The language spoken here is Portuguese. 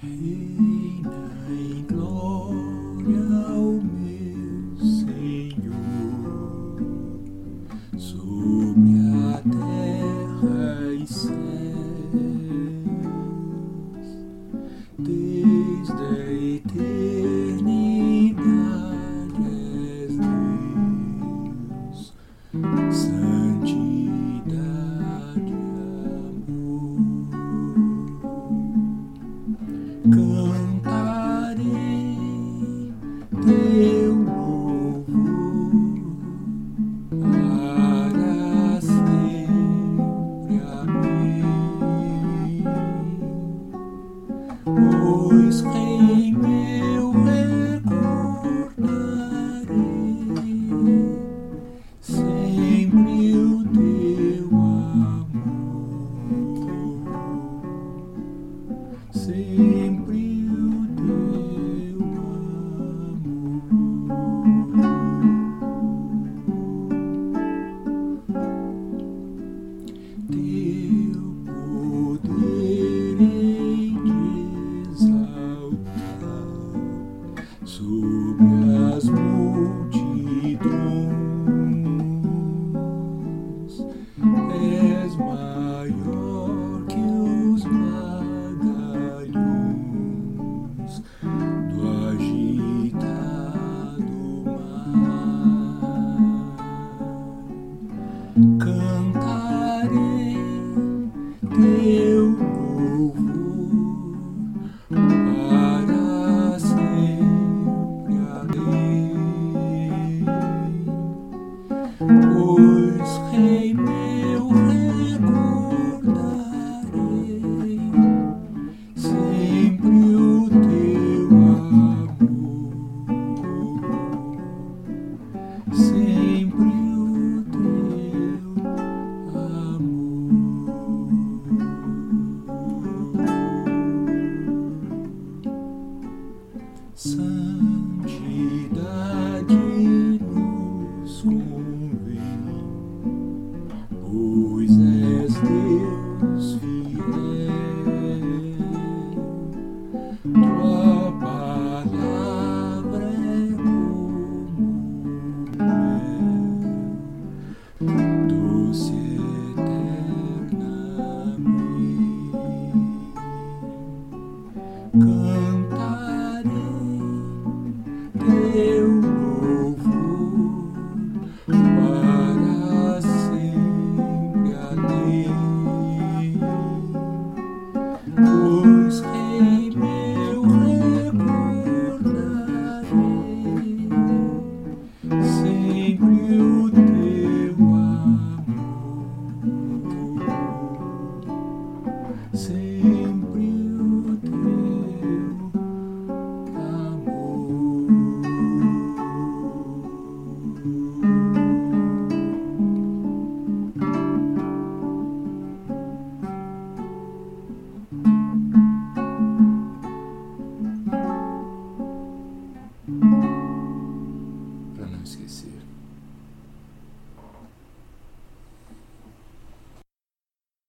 Reina em glória ao meu Senhor, sobre a terra e céus, desde a eternidade és Deus, santidade, amor. Cantarei teu louvor para sempre, amém. Pois Rei meu recordarei sempre o teu amor, sempre o teu amor. Teu poder hei de exaltar sobre as multidões. És maior que os vagalhões do agitado mar. Cantarei teu louvor para sempre, amém. Pois Rei meu recordarei sempre o teu amor, sempre o teu amor. Santidade nos convém, pois és Deus fiel. Tua palavra é como mel, doce eternamente. Cantarei teu louvor para sempre, amém. Pois Rei meu recordarei sempre o teu amor, sempre